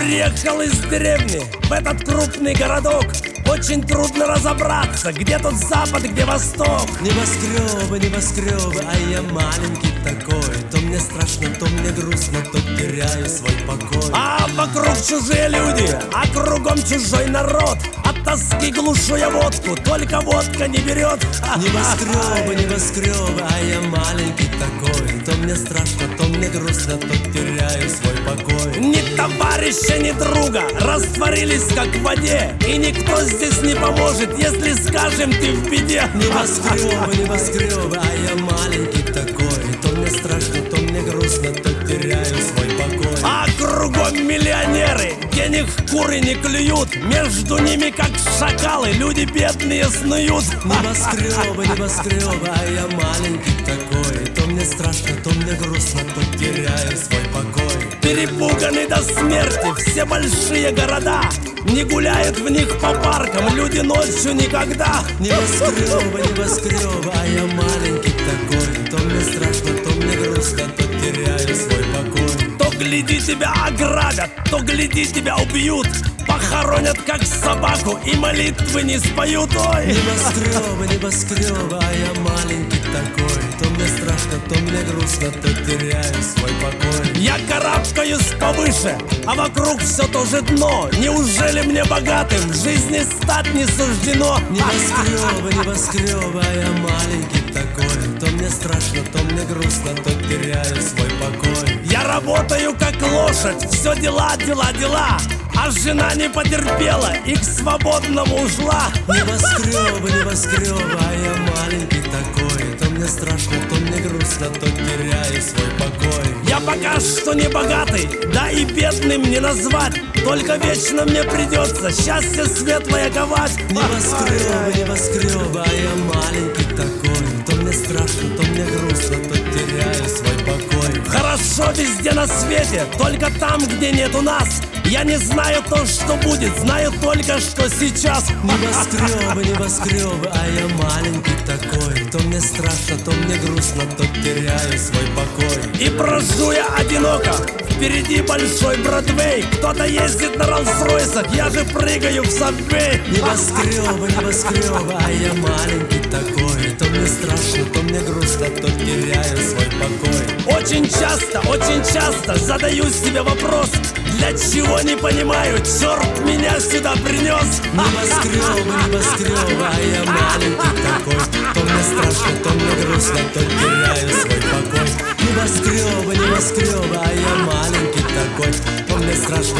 Приехал из деревни в этот крупный городок. Очень трудно разобраться, где тут запад, где восток. Небоскребы, небоскребы, а я маленький такой. То мне страшно, то мне грустно, то теряю свой покой. А вокруг чужие люди, а кругом чужой народ. От тоски глушу я водку, только водка не берет. Небоскребы, небоскребы, а я маленький такой. То мне страшно, то мне грустно, то теряю свой покой. Ни товарища, ни друга растворились как в воде. И никто здесь не поможет, если скажем, ты в беде. Небоскребы, небоскребы, а я маленький такой. То мне страшно, то мне грустно, то теряю свой покой. А кругом миллионеры, денег куры не клюют. Между ними, как шакалы, люди бедные снуют. Небоскребы, небоскребы, а я маленький такой. То мне страшно, то мне грустно, то теряю свой покой. Перепуганы до смерти все большие города. Не гуляют в них по паркам люди ночью никогда. Небоскребы, небоскребы, а я маленький такой. То мне страшно, то мне грустно, то теряю свой покой. То гляди тебя ограбят, то гляди тебя убьют. Похоронят как собаку и молитвы не споют. Ой. Небоскребы, небоскребы, а я маленький такой. То мне страшно, то мне грустно, то теряю свой покой. Я карабкаюсь повыше, а вокруг все то же дно. Неужели мне богатым в жизни стать не суждено? Небоскребы, небоскребы, а я маленький такой. То мне страшно, то мне грустно, то теряю свой покой. Я работаю как лошадь, все дела, дела, дела. А жена не потерпела и к свободному ушла. Небоскребы, небоскребы, а я маленький такой. То мне страшно, то мне грустно, то теряю свой покой. Я пока что не богатый, да и бедным не назвать. Только вечно мне придется счастье светлое ковать. Небоскребы, небоскребы, а я маленький такой. То мне страшно, то мне грустно, то теряю свой покой. Хорошо везде на свете, только там, где нету нас. Я не знаю то, что будет, знаю только, что сейчас. Небоскребы, небоскребы, а я маленький такой. То мне страшно, то мне грустно, то теряю свой покой. И брожу я одиноко, впереди большой Бродвей. Кто-то ездит на Роллс-Ройсах, я же прыгаю в Сабвей. Небоскребы, небоскребы, а я маленький такой. То мне страшно, то мне грустно, то теряю свой покой. Очень часто задаю себе вопрос: для чего не понимаю, черт меня сюда принес. Небоскребы, небоскребы, а я маленький такой. То мне страшно, то мне грустно, то теряю свой покой. Небоскребы, небоскребы, а я маленький такой. То мне страшно,